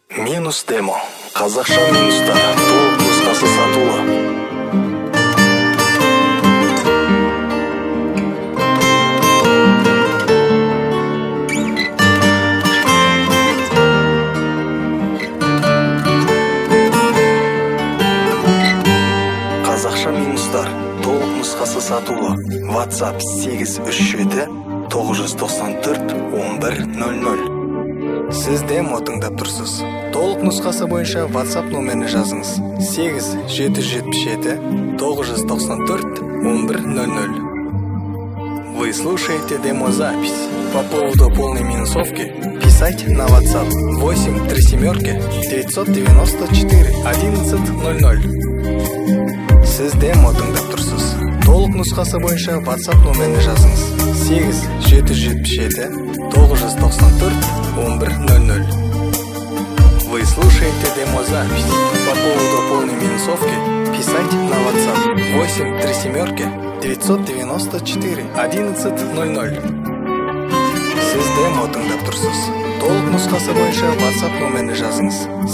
Минус демо. Қазақша минустар. Толық нұсқасы сатулы. Қазақша минустар. Толық нұсқасы сатулы. WhatsApp 837 994 1100. Сіз демо тыңдап тұрсыз. Толық нұсқасы бойынша WhatsApp номеріне жазыңыз. 8777 994 1100. Вы слушаете демозапись. По поводу полной минусовки писайте на WhatsApp 837 994 1100. Сіз демо тыңдап тұрсыз. Толық нұсқасы бойынша WhatsApp номеріне жазыңыз. 8777 994 1100. Вы слушаете демозапись. По поводу полной минусовки писайте на WhatsApp 837 994 1100. Сіз демо тыңдап тұрсыз. Толық нұсқасы бойынша WhatsApp номеріне жазыңыз.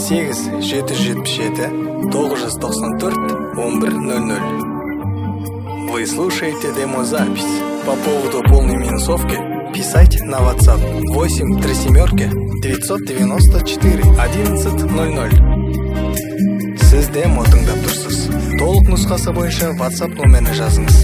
8777 994 1100. Вы слушаете демозапись. По поводу полной минусовки писайте на WhatsApp 837 994 1100. Сіз демо тыңдап тұрсыз. Толық нұсқасы бойынша WhatsApp номеріне жазыңыз.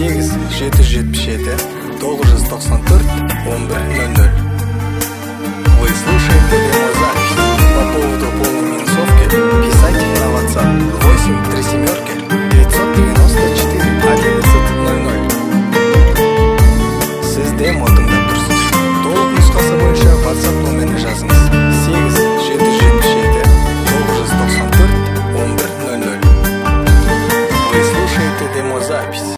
8777 994 1100. Вы слушаете демозапись. По поводу полной минусовки писайте на WhatsApp 837 994 1100. Сіз демо тыңдап тұрсыз. Толық нұсқасы бойынша WhatsApp номеріне жазыңыз. 8777 994 1100. Вы слушаете демозапись.